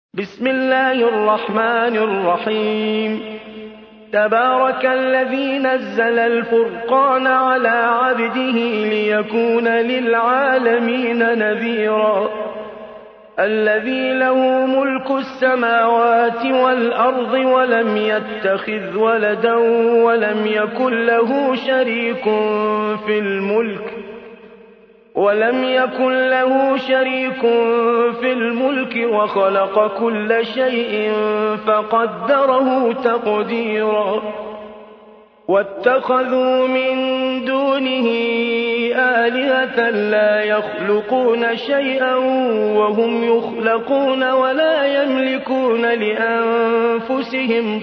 بسم الله الرحمن الرحيم. تبارك الذي نزل الفرقان على عبده ليكون للعالمين نذيرا. الذي له ملك السماوات والأرض ولم يتخذ ولدا ولم يكن له شريك في الملك وخلق كل شيء فقدره تقديرا. واتخذوا من دونه آلهة لا يخلقون شيئا وهم يخلقون ولا يملكون لأنفسهم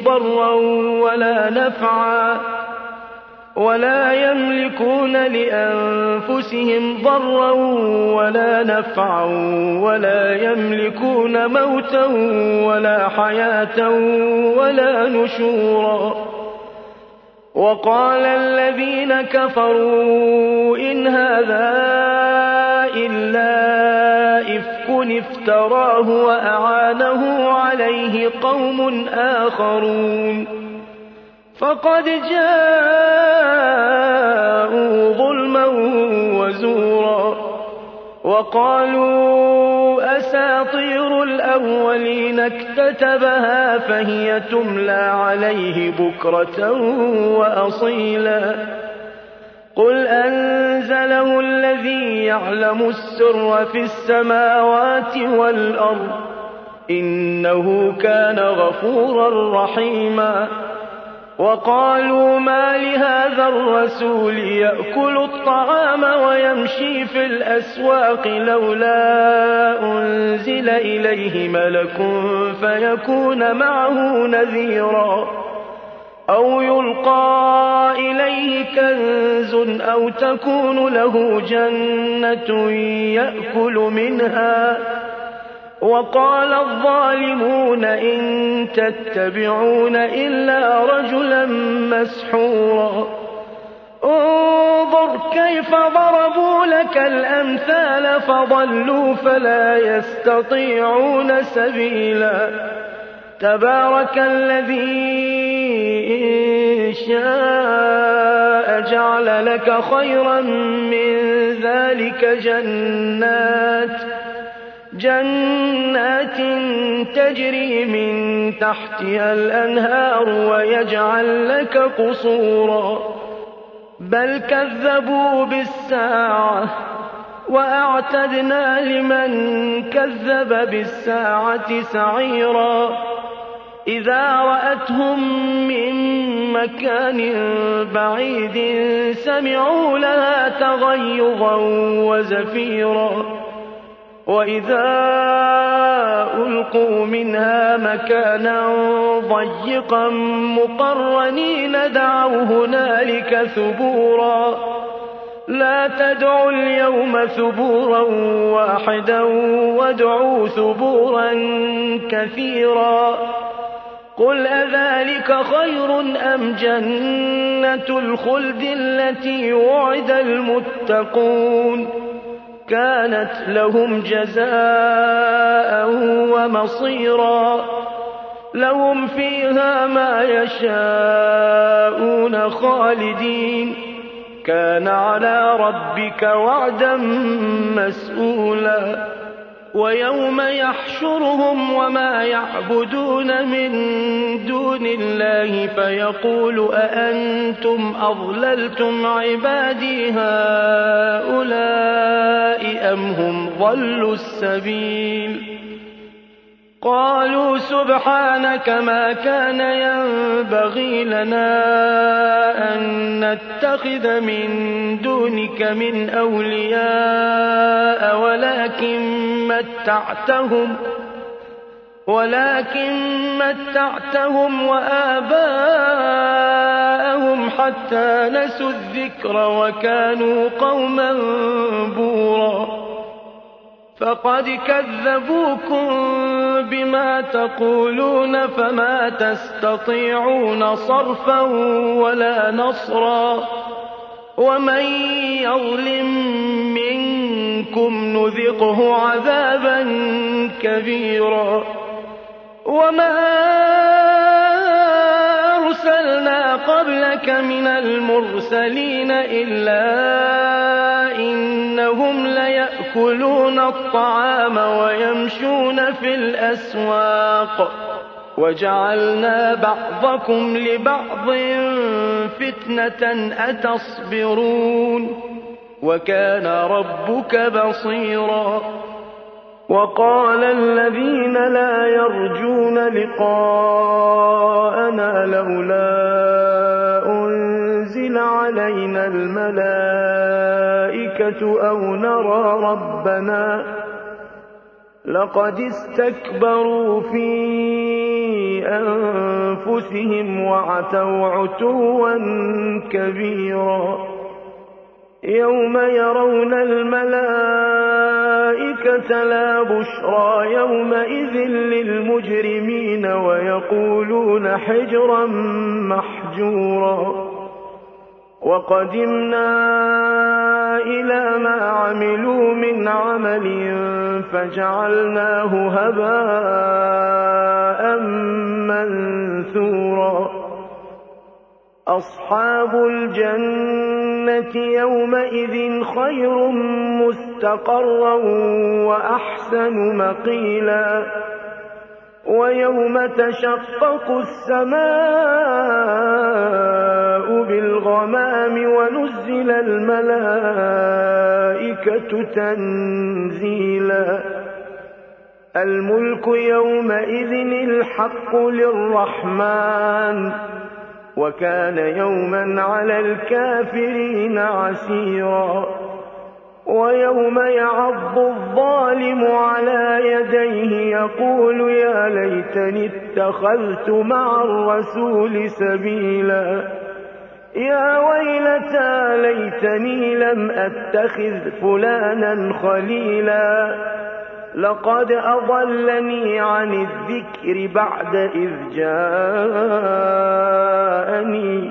ضرا ولا نفعا ولا يملكون موتا ولا حياة ولا نشورا. وقال الذين كفروا إن هذا إلا إفك افتراه وأعانه عليه قوم آخرون فقد جاءوا ظلما وزورا. وقالوا أساطير الأولين اكتتبها فهي تملى عليه بكرة وأصيلا. قل أنزله الذي يعلم السر في السماوات والأرض إنه كان غفورا رحيما. وقالوا ما لهذا الرسول يأكل الطعام ويمشي في الأسواق لولا أنزل إليه ملك فيكون معه نذيرا أو يلقى إليه كنز أو تكون له جنة يأكل منها. وقال الظالمون إن تتبعون إلا رجلا مسحورا. انظر كيف ضربوا لك الأمثال فضلوا فلا يستطيعون سبيلا. تبارك الذي إن شاء جعل لك خيرا من ذلك جنات تجري من تحتها الأنهار ويجعل لك قصورا. بل كذبوا بالساعة وأعتدنا لمن كذب بالساعة سعيرا. إذا رأتهم من مكان بعيد سمعوا لها تغيظا وزفيرا. وإذا ألقوا منها مكانا ضيقا مقرنين دعوا هنالك ثبورا. لا تدعوا اليوم ثبورا واحدا وادعوا ثبورا كثيرا. قل أذلك خير أم جنة الخلد التي وعد المتقون كانت لهم جزاء ومصيرا. لهم فيها ما يشاءون خالدين كان على ربك وعدا مسئولا. ويوم يحشرهم وما يعبدون من دون الله فيقول أأنتم أضللتم عبادي هؤلاء أم هم ضلوا السبيل. قالوا سبحانك ما كان ينبغي لنا أن نتخذ من دونك من أولياء ولكن متعتهم وآباءهم حتى نسوا الذكر وكانوا قوما بورا. فقد كذبوكم بما تقولون فما تستطيعون صرفا ولا نصرا. ومن يظلم منكم نذقه عذابا كبيرا. وَمَا أَرْسَلْنَا قَبْلَكَ مِنَ الْمُرْسَلِينَ إِلَّا إِنَّهُمْ لَيَأْكُلُونَ الطَّعَامَ وَيَمْشُونَ فِي الْأَسْوَاقِ وَجَعَلْنَا بَعْضَكُمْ لِبَعْضٍ فِتْنَةً أَتَصْبِرُونَ وَكَانَ رَبُّكَ بَصِيرًا وَقَالَ الَّذِينَ لَا يَرْجُونَ لِقَاءَنَا لَوْلَا أُنزِلَ عَلَيْنَا الْمَلَائِكَةُ أَوْ نَرَىٰ رَبَّنَا لَقَدِ اسْتَكْبَرُوا فِي أَنفُسِهِمْ وَعَتَوْا عُتُوًّا كَبِيرًا يَوْمَ يَرَوْنَ الْمَلَائِكَةَ لَا بُشْرَىٰ يَوْمَئِذٍ لِّلْمُجْرِمِينَ وَيَقُولُونَ حِجْرًا مَّحْجُورًا وَقَدِمْنَا إِلَىٰ مَا عَمِلُوا مِنْ عَمَلٍ فَجَعَلْنَاهُ هَبَاءً مَّنثُورًا أَصْحَابُ الْجَنَّةِ يَوْمَئِذٍ خَيْرٌ مُّسْتَقَرًّا وَأَحْسَنُ مَقِيلًا وَيَوْمَ تَشَقَّقُ السَّمَاءُ بِالْغَمَامِ وَنُزِّلَ الْمَلَائِكَةُ تَنزِيلًا الْمُلْكُ يَوْمَئِذٍ الْحَقُّ لِلرَّحْمَٰنِ وَكَانَ يَوْمًا عَلَى الْكَافِرِينَ عَسِيرًا وَيَوْمَ يَعَضُّ الظَّالِمُ عَلَىٰ يَدَيْهِ يَقُولُ يَا لَيْتَنِي اتَّخَذْتُ مَعَ الرَّسُولِ سَبِيلًا يَا وَيْلَتَىٰ لَيْتَنِي لَمْ أَتَّخِذْ فُلَانًا خَلِيلًا لَّقَدْ أَضَلَّنِي عَنِ الذِّكْرِ بَعْدَ إِذْ جَاءَنِي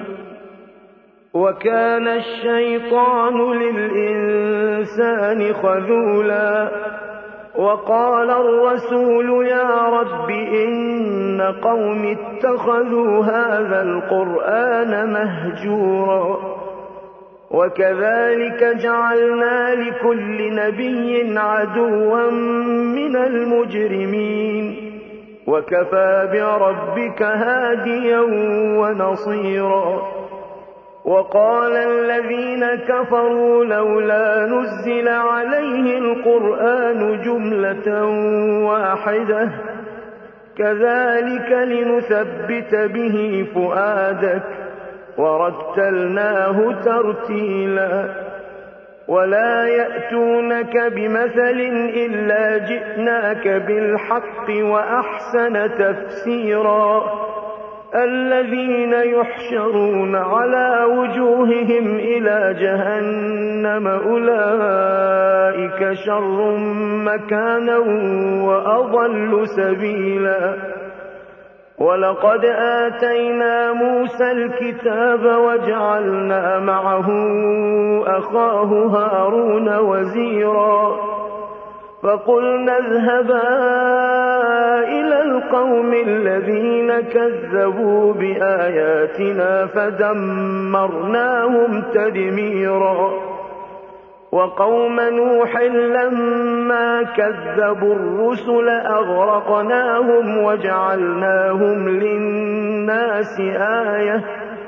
وَكَانَ الشَّيْطَانُ لِلْإِنسَانِ خَذُولًا وَقَالَ الرَّسُولُ يَا رَبِّ إِنَّ قَوْمِي اتَّخَذُوا هَٰذَا الْقُرْآنَ مَهْجُورًا وَكَذَٰلِكَ جَعَلْنَا لِكُلِّ نَبِيٍّ عَدُوًّا مِّنَ الْمُجْرِمِينَ وَكَفَىٰ بِرَبِّكَ هَادِيًا وَنَصِيرًا وَقَالَ الَّذِينَ كَفَرُوا لَوْلَا نُزِّلَ عَلَيْهِ الْقُرْآنُ جُمْلَةً وَاحِدَةً كَذَٰلِكَ لِنُثَبِّتَ بِهِ فُؤَادَكَ وَرَتَّلْنَاهُ تَرْتِيلًا وَلَا يَأْتُونَكَ بِمَثَلٍ إِلَّا جِئْنَاكَ بِالْحَقِّ وَأَحْسَنَ تَفْسِيرًا الَّذِينَ يُحْشَرُونَ عَلَىٰ وُجُوهِهِمْ إِلَىٰ جَهَنَّمَ أُولَٰئِكَ شَرٌّ مَّكَانًا وَأَضَلُّ سَبِيلًا وَلَقَدْ آتَيْنَا مُوسَى الْكِتَابَ وَجَعَلْنَا مَعَهُ أَخَاهُ هَارُونَ وَزِيرًا فَقُلْنَا اذْهَبَا إِلَى الْقَوْمِ الَّذِينَ كَذَّبُوا بِآيَاتِنَا فَدَمَّرْنَاهُمْ تَدْمِيرًا وَقَوْمَ نُوحٍ لَّمَّا كَذَّبُوا الرُّسُلَ أَغْرَقْنَاهُمْ وَجَعَلْنَاهُمْ لِلنَّاسِ آيَةً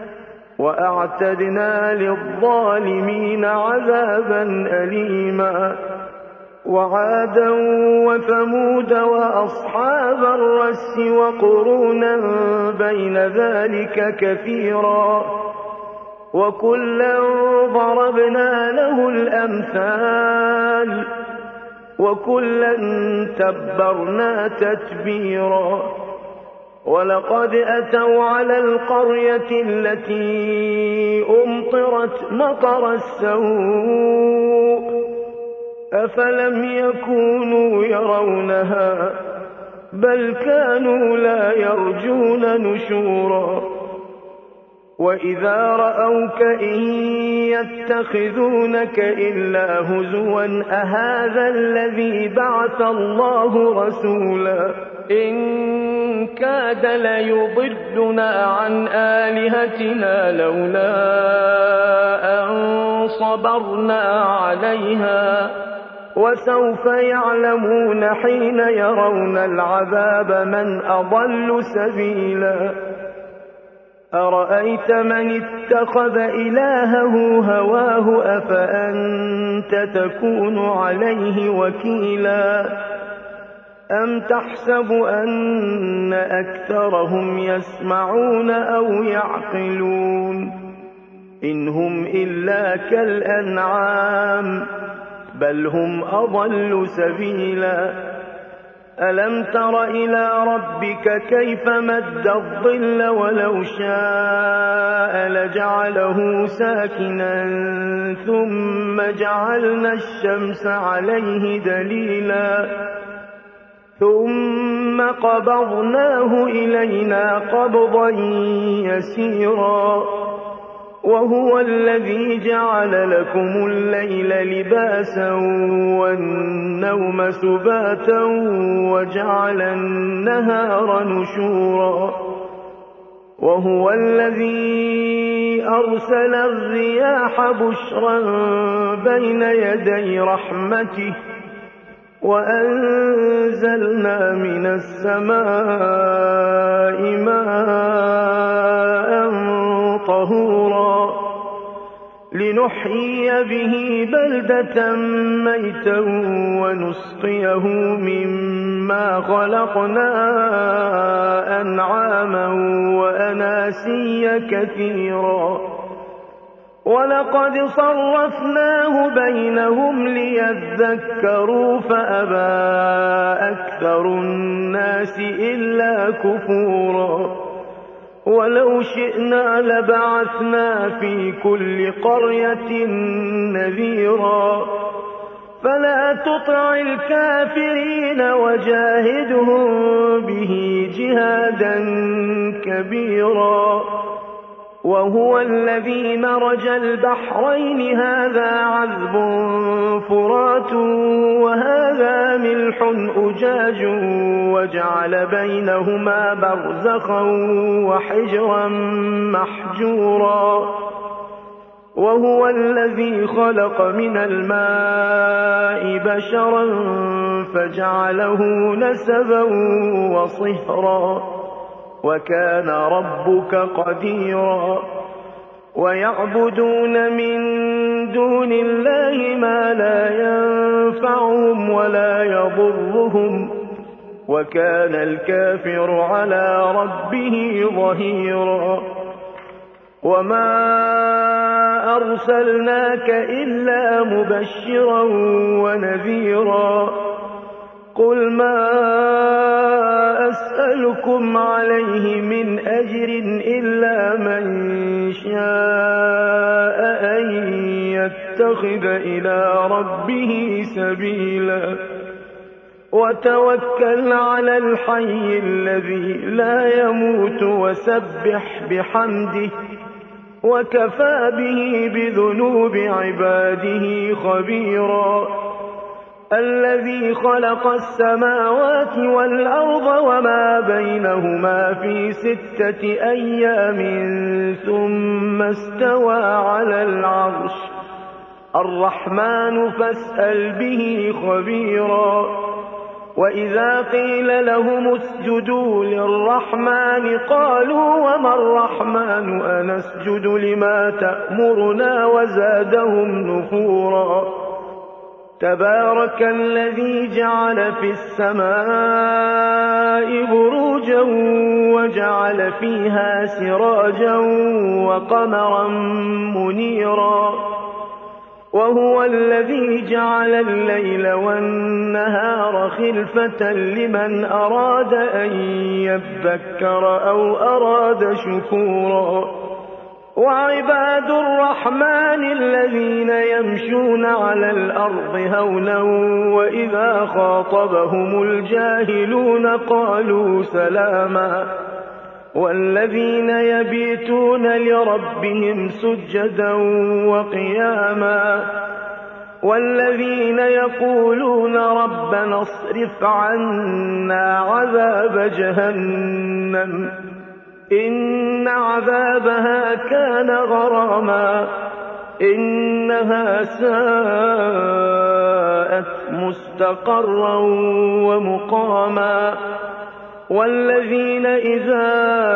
وَأَعْتَدْنَا لِلظَّالِمِينَ عَذَابًا أَلِيمًا وَعَادًا وَثَمُودَ وَأَصْحَابَ الرَّسِّ وَقُرُونًا بَيْنَ ذَٰلِكَ كَثِيرًا وَكُلًّا ضَرَبْنَا لَهُ الْأَمْثَالَ وَكُلًّا تَبَّرْنَا تَتْبِيرًا وَلَقَدْ أَتَوْا عَلَى الْقَرْيَةِ الَّتِي أُمْطِرَتْ مَطَرَ السَّوْءِ أَفَلَمْ يَكُونُوا يَرَوْنَهَا بَلْ كَانُوا لَا يَرْجُونَ نُشُورًا وَإِذَا رَأَوْكَ إِن يَتَّخِذُونَكَ إِلَّا هُزُوًا أَهَٰذَا الَّذِي بَعَثَ اللَّهُ رَسُولًا إِن كاد ليضلنا عن آلهتنا لولا أن صبرنا عليها وسوف يعلمون حين يرون العذاب من أضل سبيلا أرأيت من اتخذ إلهه هواه أفأنت تكون عليه وكيلا أم تحسب أن أكثرهم يسمعون أو يعقلون إن هم إلا كالأنعام بل هم أضل سبيلا ألم تر إلى ربك كيف مد الظل ولو شاء لجعله ساكنا ثم جعلنا الشمس عليه دليلا ثم قبضناه إلينا قبضا يسيرا وهو الذي جعل لكم الليل لباسا والنوم سباتا وجعل النهار نشورا وهو الذي أرسل الرياح بشرا بين يدي رحمته وأنزلنا من السماء ماء طهورا لنحيي به بلدة ميتا ونسقيه مما خلقنا أنعاما وأناسيا كثيرا ولقد صرفناه بينهم ليذكروا فأبى أكثر الناس إلا كفورا ولو شئنا لبعثنا في كل قرية نذيرا فلا تطع الكافرين وجاهدهم به جهادا كبيرا وهو الذي مرج البحرين هذا عذب فرات وهذا ملح أجاج وجعل بينهما برزخا وحجرا محجورا وهو الذي خلق من الماء بشرا فجعله نسبا وصهرا وكان ربك قديرا ويعبدون من دون الله ما لا ينفعهم ولا يضرهم وكان الكافر على ربه ظهيرا وما أرسلناك إلا مبشرا ونذيرا قل ما أسألكم عليه من أجر إلا من شاء أن يتخذ إلى ربه سبيلا وتوكل على الحي الذي لا يموت وسبح بحمده وكفى به بذنوب عباده خبيرا الذي خلق السماوات والأرض وما بينهما في 6 أيام ثم استوى على العرش الرحمن فاسأل به خبيرا وإذا قيل لهم اسجدوا للرحمن قالوا وما الرحمن أنسجد لما تأمرنا وزادهم نفورا تبارك الذي جعل في السماء بروجا وجعل فيها سراجا وقمرا منيرا وهو الذي جعل الليل والنهار خلفة لمن أراد أن يذكر أو أراد شكورا وعباد الرحمن الذين يمشون على الأرض هونا وإذا خاطبهم الجاهلون قالوا سلاما والذين يبيتون لربهم سجدا وقياما والذين يقولون ربنا اصرف عنا عذاب جهنم إن عذابها كان غراما إنها ساءت مستقرا ومقاما والذين إذا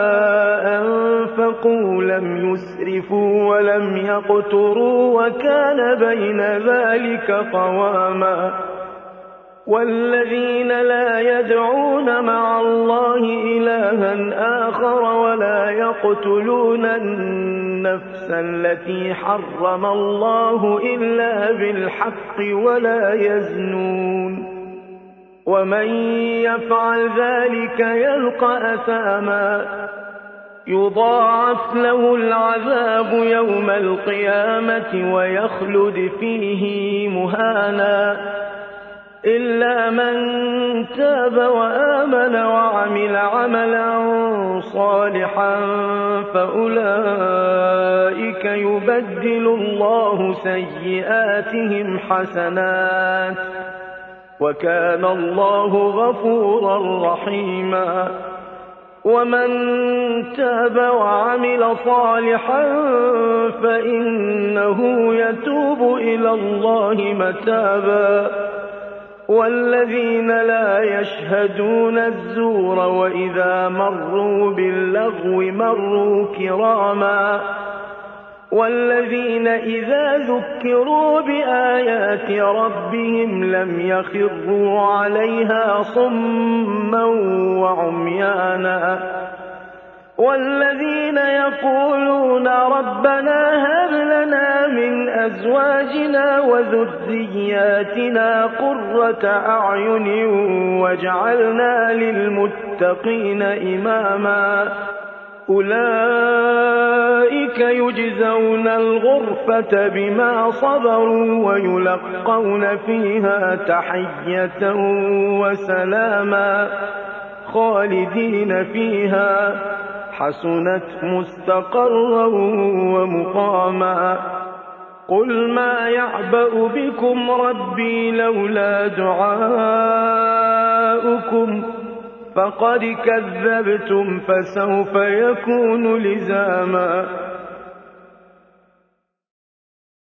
أنفقوا لم يسرفوا ولم يقتروا وكان بين ذلك قواما والذين لا يدعون مع الله إلها آخر ولا يقتلون النفس التي حرم الله إلا بالحق ولا يزنون ومن يفعل ذلك يلقى أثاما يضاعف له العذاب يوم القيامة ويخلد فيه مهانا إلا من تاب وآمن وعمل عملا صالحا فأولئك يبدل الله سيئاتهم حسنات وكان الله غفورا رحيما ومن تاب وعمل صالحا فإنه يتوب إلى الله متابا والذين لا يشهدون الزور وإذا مروا باللغو مروا كراما والذين إذا ذكروا بآيات ربهم لم يخروا عليها صما وعميانا والذين يقولون ربنا هب لنا من أزواجنا وذرياتنا قرة أعين واجعلنا للمتقين إماما أولئك يجزون الغرفة بما صبروا ويلقون فيها تحية وسلاما خالدين فيها حسنت مستقرا ومقاما قل ما يعبأ بكم ربي لولا دعاؤكم فقد كذبتم فسوف يكون لزاما